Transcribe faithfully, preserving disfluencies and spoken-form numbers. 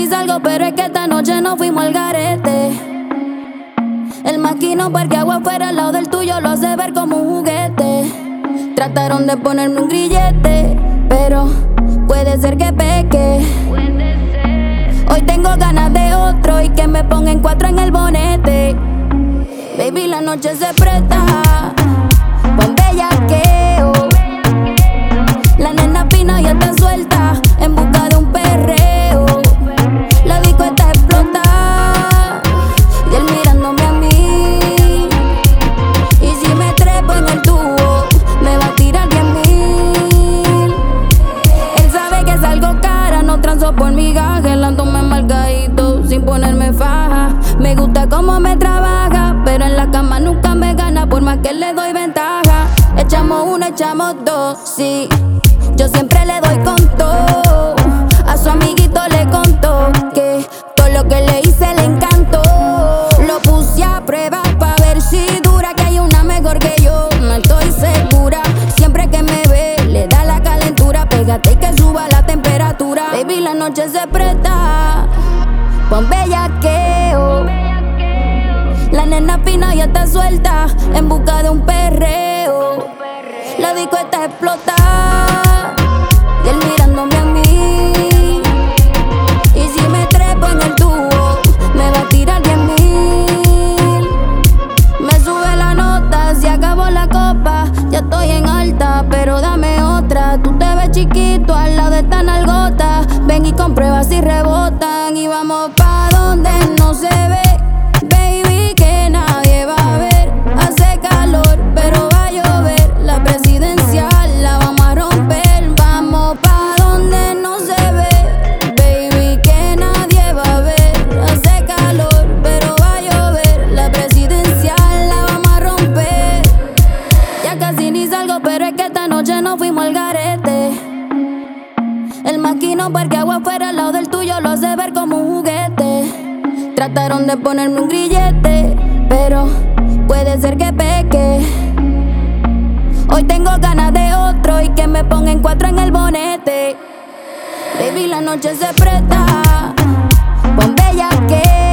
ni salgo, pero es que esta noche nos fuimos al garete. El maquino parqueado afuera al lado del tuyo lo hace ver como un juguete. Trataron de ponerme un grillete, pero puede ser que peque. Hoy tengo ganas de otro y que me pongan cuatro en el bonete. Baby, la noche se presta pa' un bellaqueo. La nena fina ya está suelta en busca de un perreo. La disco está explotada y él mirándome a mí. Y si me trepo en el tubo, me va a tirar diez mil. Él sabe que salgo cara, no transo por migajes. Lándome margadito sin ponerme faja. Me gusta cómo me trabaja, pero en la cama nunca me gana por más que le doy ventaja. Echamos uno, echamos dos, sí. Yo siempre le doy con todo. A su amiguito le contó que todo lo que le hice le encantó. Lo puse a prueba pa' ver si dura, que hay una mejor que yo, no estoy segura. Siempre que me ve le da la calentura. Pégate y que suba la temperatura. Baby, la noche se presta pa' un bellaqueo. La nena fina ya está suelta en busca de un perreo. La disco está explotada y él mirándome a mí. Y si me trepo en el tubo, me va a tirar diez mil. Me sube la nota, se acabó la copa. Ya estoy en alta, pero dame otra. Tú te ves chiquito al lado de esta nalgota. Ven y comprueba si rebotan. Y vamos pa' donde no se ve, baby, que nadie va a ver. Hace calor, pero va a llover. La presidencial la vamos a romper. Vamos pa' donde no se ve, baby, que nadie va a ver. Hace calor, pero va a llover. La presidencial la vamos a romper. Ya casi ni salgo, pero es que esta noche nos fuimos al garete. El maquino parqueado afuera al lado del tuyo lo hace ver como un juguete. Trataron de ponerme un grillete, pero puede ser que peque. Hoy tengo ganas de otro y que me pongan cuatro en el bonete. Baby, la noche se presta pa' un bellaqueo.